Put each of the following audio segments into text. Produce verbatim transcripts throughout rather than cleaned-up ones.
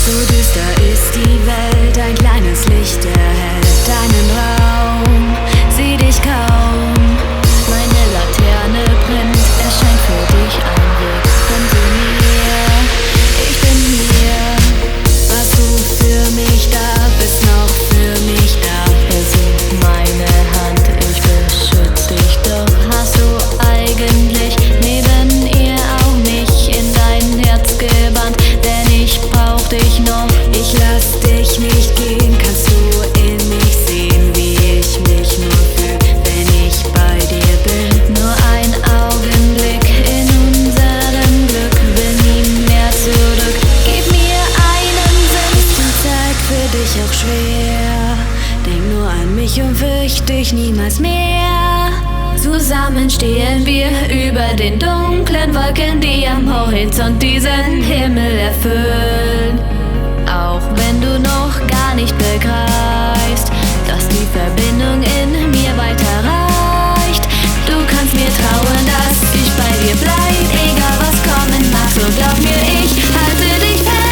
So düster ist die Welt, ein kleines Licht erhellt deinen Raum. Sieh dich kaum, meine Laterne brennt, erscheint für dich ein Weg. Komm zu mir, ich bin hier. Warst du für mich da, bist noch für mich da. Versuch meine Hand, ich beschütze dich, doch hast du eigentlich neben ihr auch mich in dein Herz gebannt, denn ich brauch dich noch. Ich lass dich nicht gehen, kannst du in mich sehen, wie ich mich nur fühl, wenn ich bei dir bin. Nur ein Augenblick in unserem Glück, will nie mehr zurück. Gib mir einen Sinn. Ist die Zeit für dich auch schwer? Denk nur an mich und fürcht dich niemals mehr. Zusammen stehen wir über den dunklen Wolken, die am Horizont diesen Himmel erfüllen. Auch wenn du noch gar nicht begreifst, dass die Verbindung in mir weiter reicht. Du kannst mir trauen, dass ich bei dir bleib, egal was kommen mag, so glaub mir, ich halte dich fest.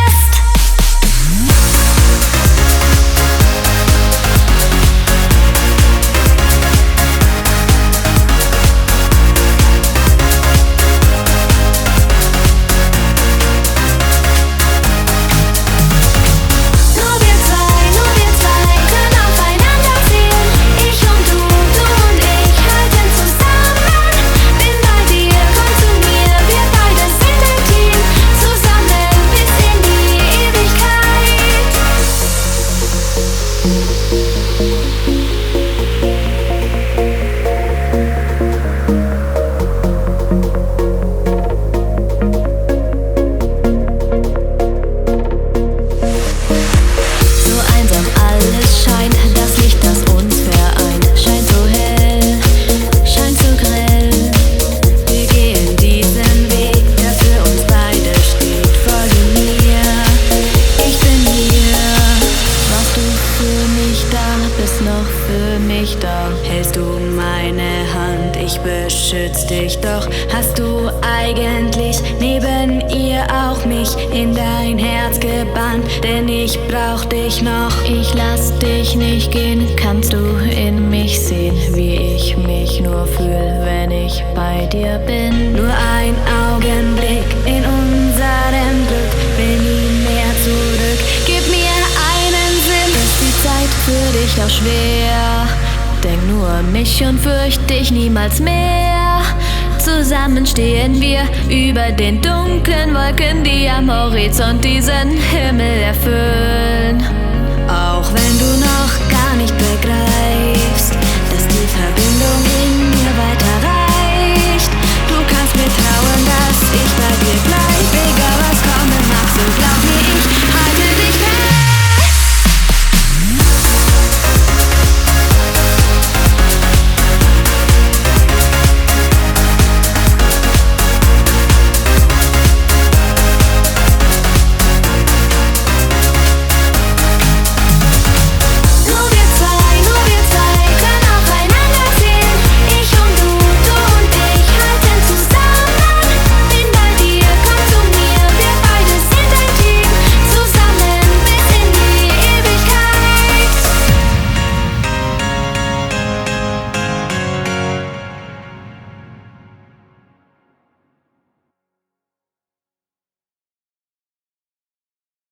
Hältst du meine Hand, ich beschütze dich, doch hast du eigentlich neben ihr auch mich in dein Herz gebannt, denn ich brauch dich noch. Ich lass dich nicht gehen, kannst du in mich sehen, wie ich mich nur fühl, wenn ich bei dir bin. Nur ein Augenblick in unserem Glück, will nie mehr zurück. Gib mir einen Sinn, ist die Zeit für dich auch schwer? Denk nur an mich und fürcht dich niemals mehr. Zusammen stehen wir über den dunklen Wolken, die am Horizont diesen Himmel erfüllen. Auch wenn du noch gar nicht begreifst, dass die Verbindung in mir weiter reicht. Du kannst mir trauen, dass ich bei dir bleib.